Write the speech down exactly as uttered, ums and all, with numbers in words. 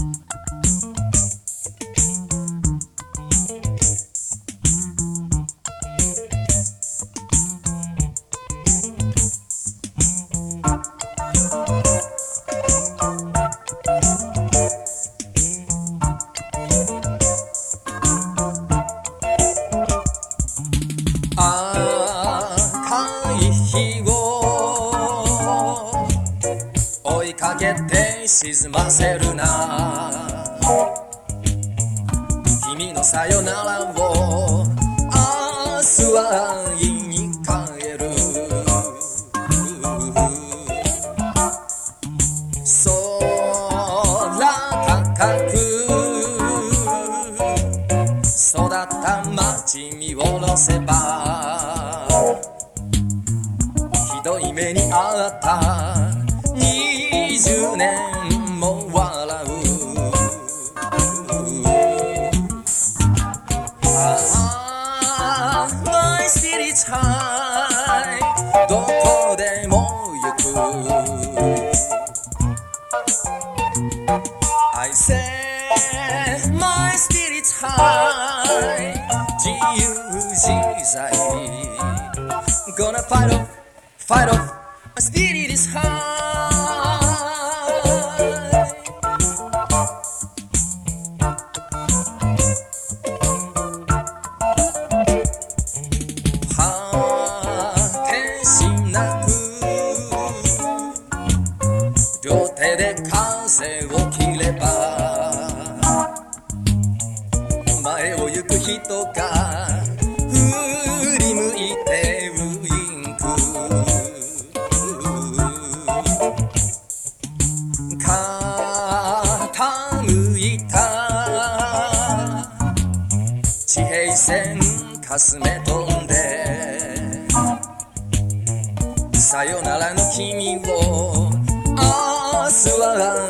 追いかけて沈ませるな、君のさよならを明日は言いに帰る。空高く育った街見下ろせば、ひどい目にあったにじゅうねんも笑う。ああ My city time どこでも行く。 I say My city time 自由自在 Gonna fight off fight off my spirit is high。 果てしなく両手で風を切れば、前を行く人が振り向いてウインク。傾いた地平線かすめ飛んで、さよならの君を明日は